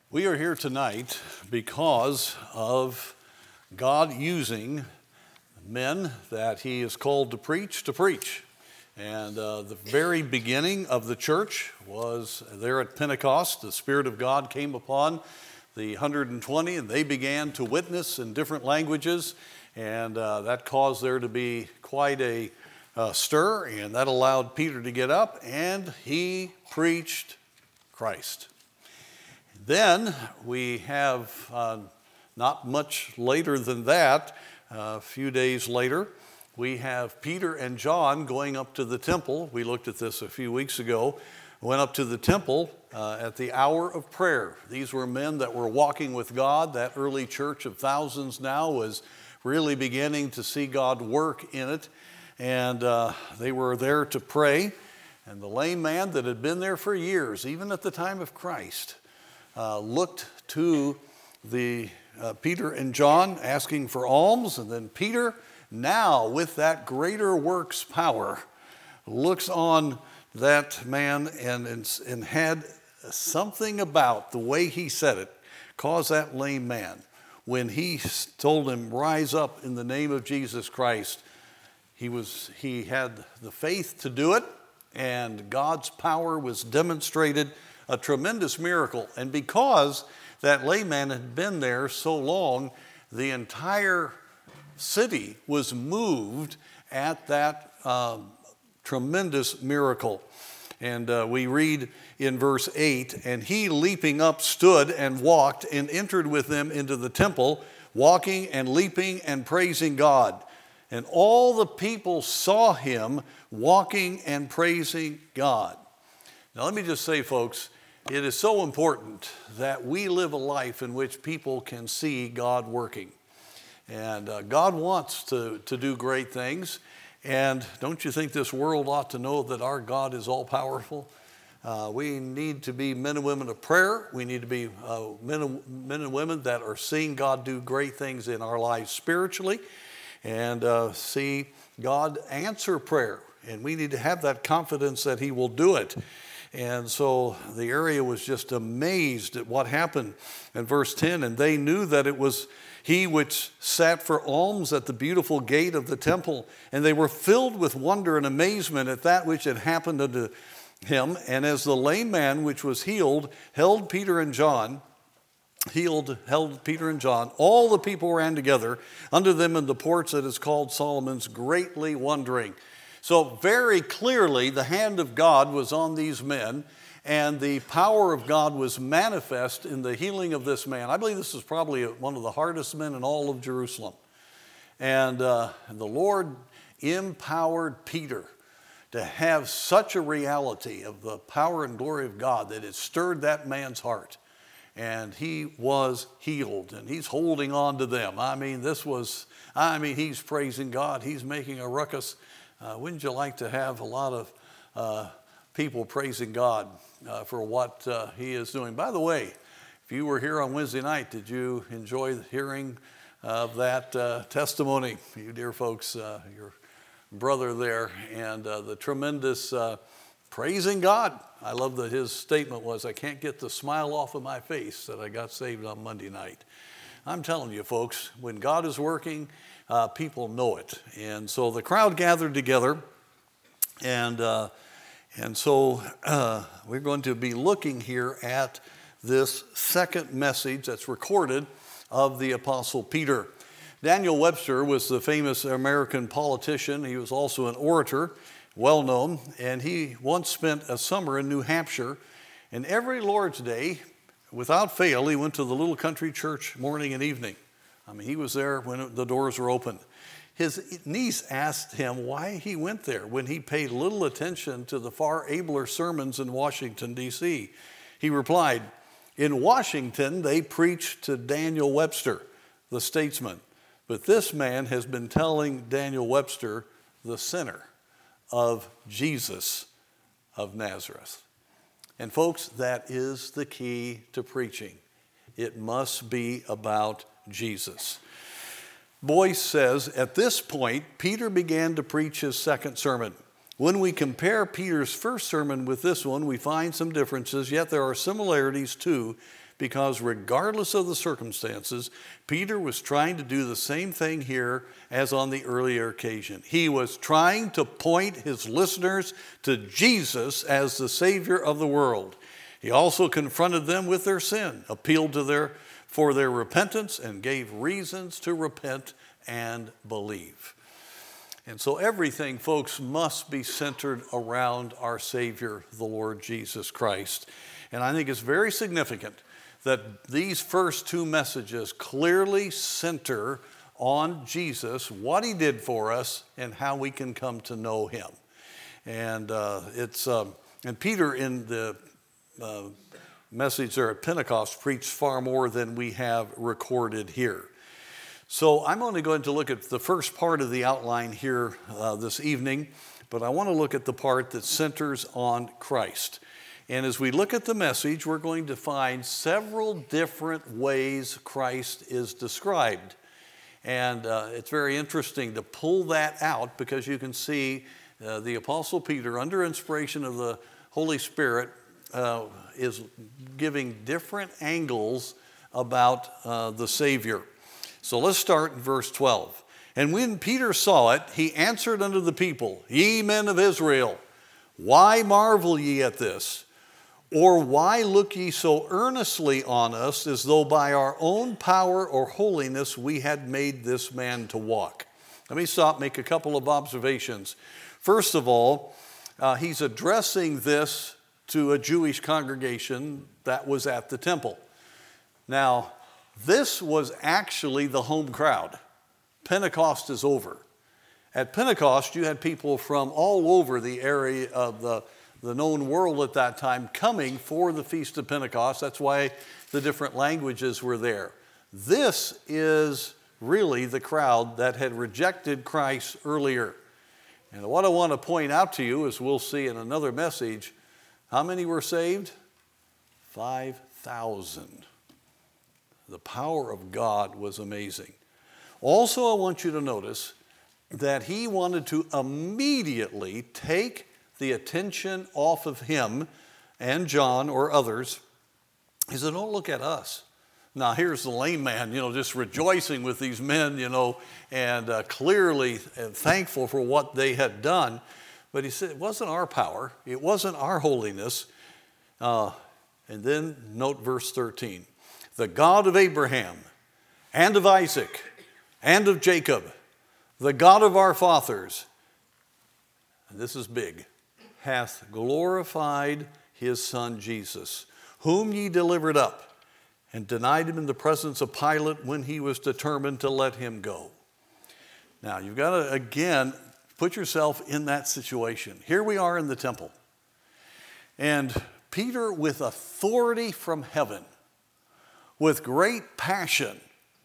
We are here tonight because of God using men that He is called to preach. And the very beginning of the church was there at Pentecost. The Spirit of God came upon the 120 and they began to witness in different languages. And that caused there to be quite a stir, and that allowed Peter to get up and he preached Christ. Then we have, not much later than that, a few days later, we have Peter and John going up to the temple. We looked at this a few weeks ago. Went up to the temple at the hour of prayer. These were men that were walking with God. That early church of thousands now was really beginning to see God work in it. And they were there to pray. And the lame man that had been there for years, even at the time of Christ, looked to the Peter and John asking for alms, and then Peter, now with that greater works power, looks on that man and had something about the way he said it caused that lame man, when he told him, "Rise up in the name of Jesus Christ," he had the faith to do it, and God's power was demonstrated. A tremendous miracle. And because that layman had been there so long, the entire city was moved at that tremendous miracle. And we read in verse 8, "And he leaping up stood and walked and entered with them into the temple, walking and leaping and praising God. And all the people saw him walking and praising God." Now let me just say, folks, it is so important that we live a life in which people can see God working. And God wants to do great things. And don't you think this world ought to know that our God is all-powerful? We need to be men and women of prayer. We need to be men and women that are seeing God do great things in our lives spiritually and see God answer prayer. And we need to have that confidence that He will do it. And so the area was just amazed at what happened. In verse 10, "And they knew that it was he which sat for alms at the beautiful gate of the temple. And they were filled with wonder and amazement at that which had happened unto him. And as the lame man which was healed held Peter and John, all the people ran together unto them in the porch that is called Solomon's, greatly wondering." So very clearly the hand of God was on these men, and the power of God was manifest in the healing of this man. I believe this is probably one of the hardest men in all of Jerusalem. And the Lord empowered Peter to have such a reality of the power and glory of God that it stirred that man's heart. And he was healed, and he's holding on to them. He's praising God. He's making a ruckus. Wouldn't you like to have a lot of people praising God for what He is doing? By the way, if you were here on Wednesday night, did you enjoy hearing of that testimony? You dear folks, your brother there, and the tremendous praising God. I love that his statement was, "I can't get the smile off of my face that I got saved on Monday night." I'm telling you, folks, when God is working, people know it. And so the crowd gathered together, and so we're going to be looking here at this second message that's recorded of the Apostle Peter. Daniel Webster was the famous American politician. He was also an orator, well known, and he once spent a summer in New Hampshire, and every Lord's Day, without fail, he went to the little country church morning and evening. He was there when the doors were open. His niece asked him why he went there when he paid little attention to the far abler sermons in Washington, D.C. He replied, "In Washington, they preach to Daniel Webster, the statesman. But this man has been telling Daniel Webster, the sinner, of Jesus of Nazareth." And folks, that is the key to preaching. It must be about Jesus. Boyce says, "At this point, Peter began to preach his second sermon. When we compare Peter's first sermon with this one, we find some differences, yet there are similarities too. because regardless of the circumstances, Peter was trying to do the same thing here as on the earlier occasion. He was trying to point his listeners to Jesus as the Savior of the world. He also confronted them with their sin, appealed to for their repentance, and gave reasons to repent and believe. And so everything, folks, must be centered around our Savior, the Lord Jesus Christ. And I think it's very significant that these first two messages clearly center on Jesus, what he did for us, and how we can come to know him. And and Peter in the message there at Pentecost preached far more than we have recorded here. So I'm only going to look at the first part of the outline here this evening, but I want to look at the part that centers on Christ. And as we look at the message, we're going to find several different ways Christ is described. And it's very interesting to pull that out, because you can see the Apostle Peter, under inspiration of the Holy Spirit, is giving different angles about the Savior. So let's start in verse 12. And when Peter saw it, he answered unto the people, Ye men of Israel, why marvel ye at this? Or why look ye so earnestly on us, as though by our own power or holiness we had made this man to walk? Let me stop, make a couple of observations. First of all, he's addressing this to a Jewish congregation that was at the temple. Now, this was actually the home crowd. Pentecost is over. At Pentecost, you had people from all over the area of the known world at that time coming for the Feast of Pentecost. That's why the different languages were there. This is really the crowd that had rejected Christ earlier. And what I want to point out to you, as we'll see in another message, how many were saved? 5,000. The power of God was amazing. Also, I want you to notice that he wanted to immediately take the attention off of him and John or others. He said, don't look at us. Now, here's the lame man, just rejoicing with these men, and clearly thankful for what they had done. But he said, it wasn't our power. It wasn't our holiness. And then note verse 13. The God of Abraham and of Isaac and of Jacob, the God of our fathers, and this is big, hath glorified his Son Jesus, whom ye delivered up and denied him in the presence of Pilate when he was determined to let him go. Now, you've got to, again, put yourself in that situation. Here we are in the temple. And Peter, with authority from heaven, with great passion,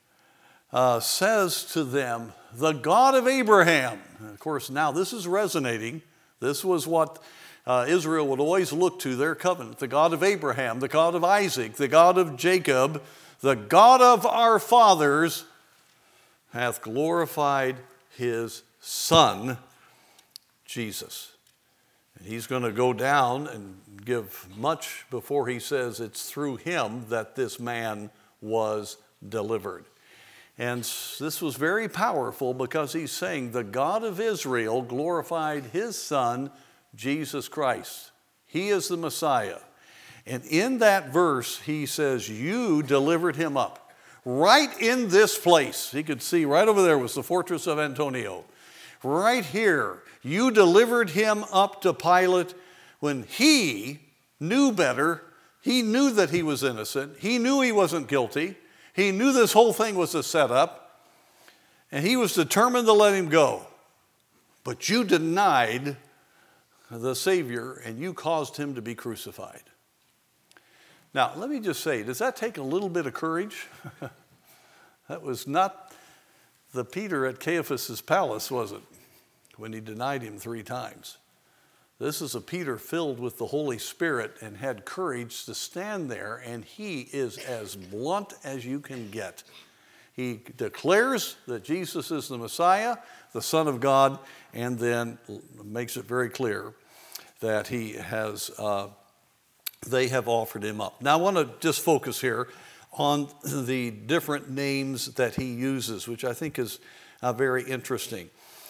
says to them, the God of Abraham. And of course, now this is resonating. This was what Israel would always look to, their covenant. The God of Abraham, the God of Isaac, the God of Jacob, the God of our fathers hath glorified his Son, Jesus. And he's going to go down and give much before he says it's through him that this man was delivered. And this was very powerful, because he's saying the God of Israel glorified his Son, Jesus Christ. He is the Messiah. And in that verse, he says, you delivered him up. Right in this place, he could see right over there was the fortress of Antonia. Right here, you delivered him up to Pilate when he knew better. He knew that he was innocent. He knew he wasn't guilty. He knew this whole thing was a setup. And he was determined to let him go. But you denied the Savior, and you caused him to be crucified. Now, let me just say, does that take a little bit of courage? That was not the Peter at Caiaphas' palace, was it? When he denied him 3 times. This is a Peter filled with the Holy Spirit and had courage to stand there, and he is as blunt as you can get. He declares that Jesus is the Messiah, the Son of God, and then makes it very clear that he has they have offered him up. Now I want to just focus here on the different names that he uses, which I think is very interesting.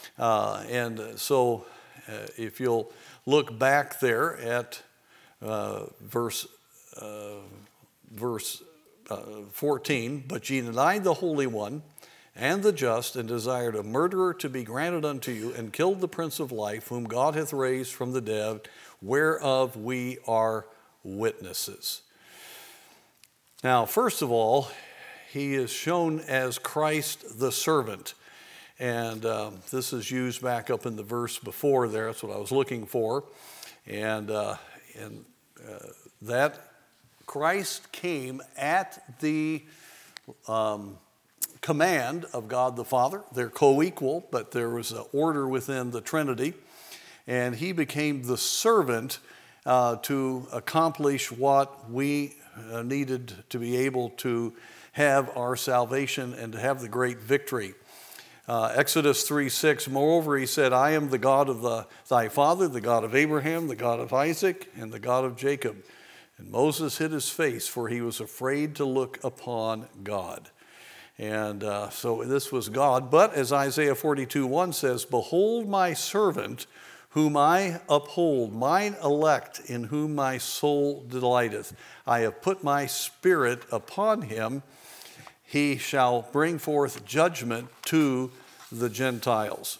So if you'll look back there at verse 14, but ye denied the Holy One and the just, and desired a murderer to be granted unto you, and killed the Prince of Life, whom God hath raised from the dead, whereof we are witnesses. Now, first of all, he is shown as Christ the servant. And this is used back up in the verse before there. That's what I was looking for. And that Christ came at the command of God the Father. They're co-equal, but there was an order within the Trinity. And he became the servant to accomplish what we needed to be able to have our salvation and to have the great victory. Exodus 3:6, moreover, he said, I am the God of thy father, the God of Abraham, the God of Isaac, and the God of Jacob. And Moses hid his face, for he was afraid to look upon God. And so this was God. But as Isaiah 42:1 says, behold my servant, whom I uphold, mine elect, in whom my soul delighteth. I have put my spirit upon him. He shall bring forth judgment to the Gentiles.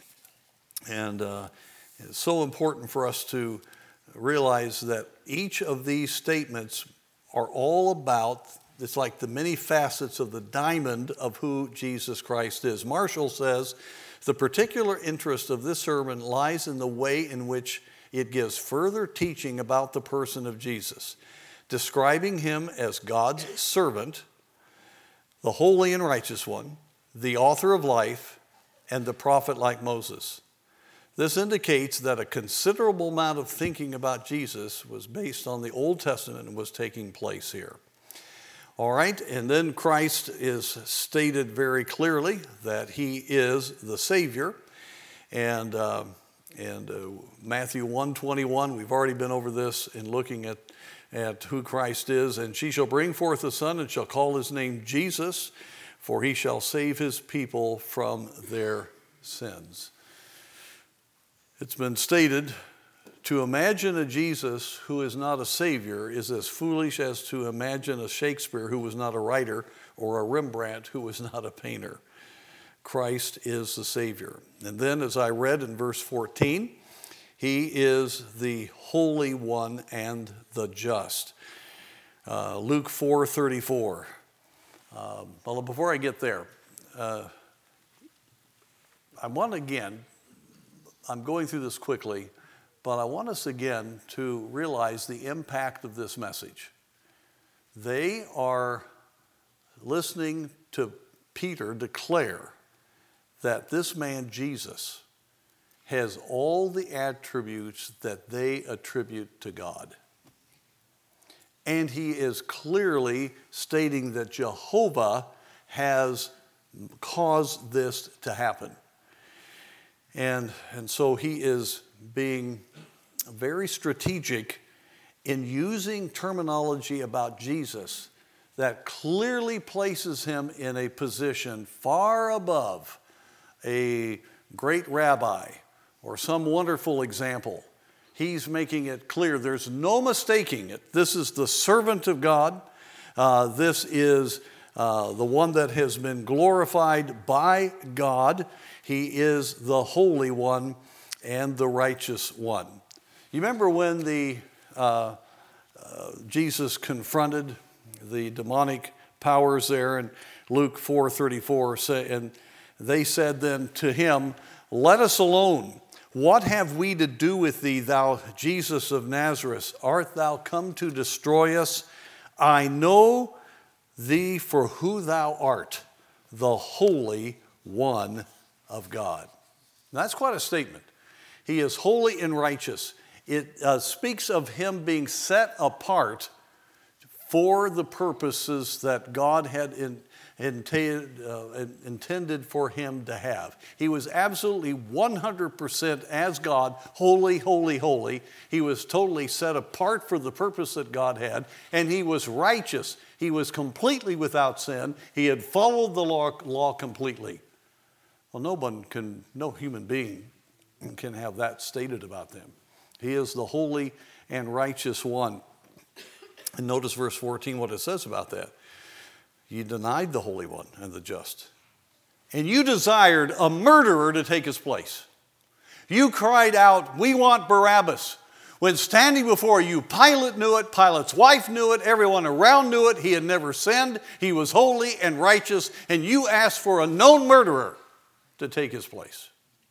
And it's so important for us to realize that each of these statements are all about, it's like the many facets of the diamond of who Jesus Christ is. Marshall says, the particular interest of this sermon lies in the way in which it gives further teaching about the person of Jesus, describing him as God's servant, the holy and righteous one, the author of life, and the prophet like Moses. This indicates that a considerable amount of thinking about Jesus was based on the Old Testament and was taking place here. All right, and then Christ is stated very clearly that he is the Savior. And Matthew 1:21, we've already been over this in looking at who Christ is. And she shall bring forth a son and shall call his name Jesus, for he shall save his people from their sins. It's been stated, to imagine a Jesus who is not a Savior is as foolish as to imagine a Shakespeare who was not a writer or a Rembrandt who was not a painter. Christ is the Savior. And then, as I read in verse 14, he is the Holy One and the just. Luke 4:34. Well, before I get there, I'm going through this quickly, but I want us again to realize the impact of this message. They are listening to Peter declare that this man, Jesus, has all the attributes that they attribute to God. And he is clearly stating that Jehovah has caused this to happen. And so he is being very strategic in using terminology about Jesus that clearly places him in a position far above a great rabbi or some wonderful example. He's making it clear. There's no mistaking it. This is the servant of God. This is the one that has been glorified by God. He is the Holy One and the Righteous One. You remember when Jesus confronted the demonic powers there in Luke 4:34, and they said then to him, "Let us alone. What have we to do with thee, thou Jesus of Nazareth? Art thou come to destroy us? I know thee for who thou art, the Holy One of God." Now, that's quite a statement. He is holy and righteous. It speaks of him being set apart for the purposes that God had intended for him to have. He was absolutely 100% as God, holy, holy, holy. He was totally set apart for the purpose that God had, and he was righteous. He was completely without sin. He had followed the law completely. Well, no human being can have that stated about them. He is the holy and righteous one. And notice verse 14, what it says about that. You denied the Holy One and the just. And you desired a murderer to take his place. You cried out, we want Barabbas. When standing before you, Pilate knew it, Pilate's wife knew it, everyone around knew it. He had never sinned. He was holy and righteous. And you asked for a known murderer to take his place.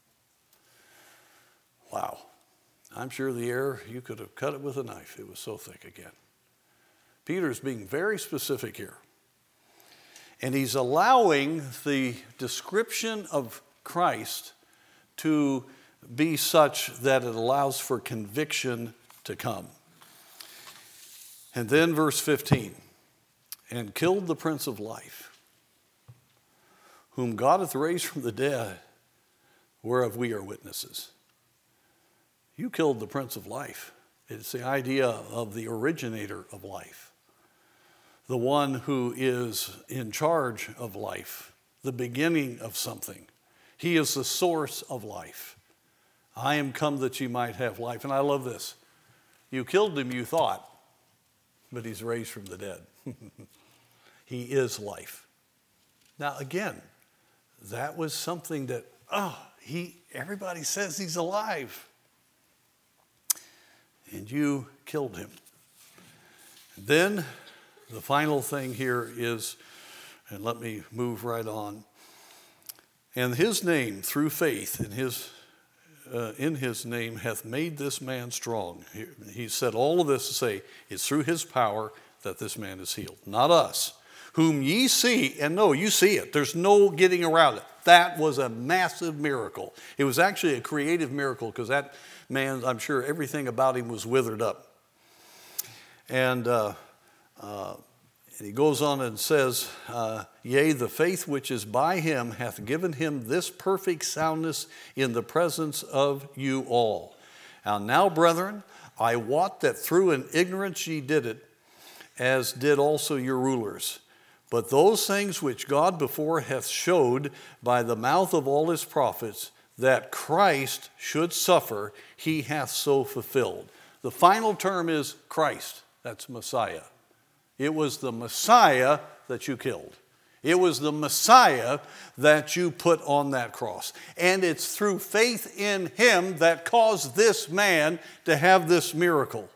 Wow. I'm sure the air, you could have cut it with a knife. It was so thick again. Peter's being very specific here. And he's allowing the description of Christ to be such that it allows for conviction to come. And then verse 15, and killed the Prince of Life, whom God hath raised from the dead, whereof we are witnesses. You killed the Prince of Life. It's the idea of the originator of life. The one who is in charge of life, the beginning of something. He is the source of life. I am come that you might have life. And I love this. You killed him, you thought, but he's raised from the dead. He is life. Now again, that was something that, everybody says he's alive. And you killed him. Then the final thing here is, and let me move right on. And his name, through faith in his name, hath made this man strong. He said all of this to say, it's through his power that this man is healed. Not us, whom ye see, and no, you see it. There's no getting around it. That was a massive miracle. It was actually a creative miracle because that man, I'm sure everything about him was withered up. And he goes on and says, yea, the faith which is by him hath given him this perfect soundness in the presence of you all. And now, brethren, I wot that through an ignorance ye did it, as did also your rulers. But those things which God before hath showed by the mouth of all his prophets, that Christ should suffer, he hath so fulfilled. The final term is Christ. That's Messiah. It was the Messiah that you killed. It was the Messiah that you put on that cross. And it's through faith in him that caused this man to have this miracle.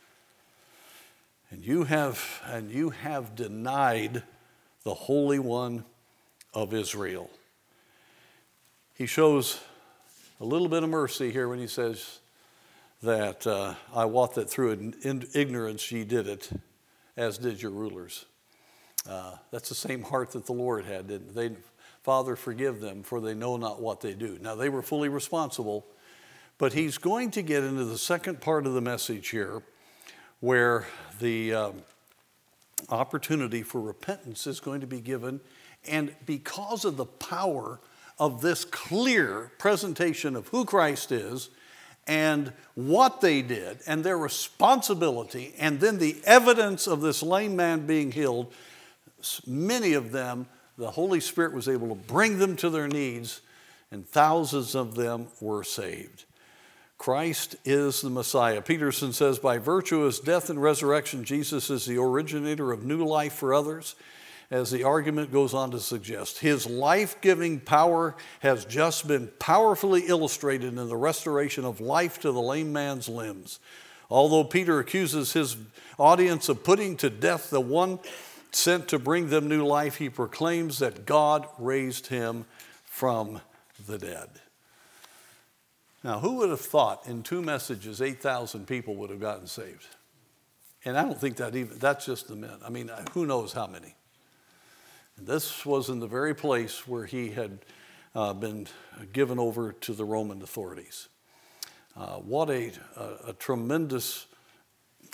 And you have denied the Holy One of Israel. He shows a little bit of mercy here when he says that I wot that through an ignorance ye did it, as did your rulers. That's the same heart that the Lord had, didn't they? Father, forgive them, for they know not what they do. Now, they were fully responsible, but he's going to get into the second part of the message here, where the opportunity for repentance is going to be given. And because of the power of this clear presentation of who Christ is and what they did and their responsibility, and then the evidence of this lame man being healed, many of them, the Holy Spirit was able to bring them to their knees, and thousands of them were saved. Christ is the Messiah. Peterson says, by virtue of his death and resurrection, Jesus is the originator of new life for others, as the argument goes on to suggest. His life-giving power has just been powerfully illustrated in the restoration of life to the lame man's limbs. Although Peter accuses his audience of putting to death the one sent to bring them new life, he proclaims that God raised him from the dead. Now, who would have thought in 2 messages 8,000 people would have gotten saved? And I don't think that's just the men. I mean, who knows how many? And this was in the very place where he had been given over to the Roman authorities. What a tremendous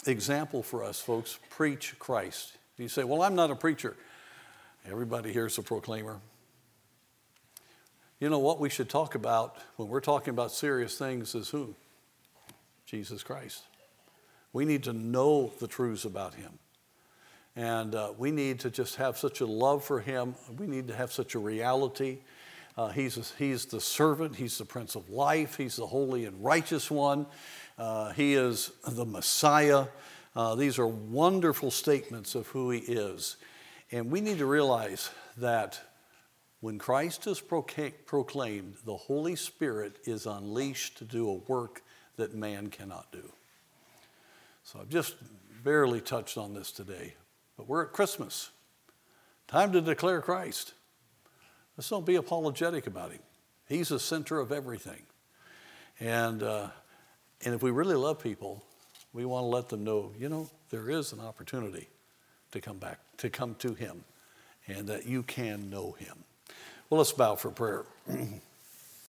example for us, folks. Preach Christ. You say, well, I'm not a preacher. Everybody here's a proclaimer. You know what we should talk about when we're talking about serious things is who? Jesus Christ. We need to know the truths about him. And we need to just have such a love for him. We need to have such a reality. He's the servant. He's the Prince of Life. He's the holy and righteous one. He is the Messiah. These are wonderful statements of who he is. And we need to realize that when Christ is proclaimed, the Holy Spirit is unleashed to do a work that man cannot do. So I've just barely touched on this today, but we're at Christmas. Time to declare Christ. Let's don't be apologetic about him. He's the center of everything. And if we really love people, we want to let them know, there is an opportunity to come to him, and that you can know him. Well, let's bow for prayer.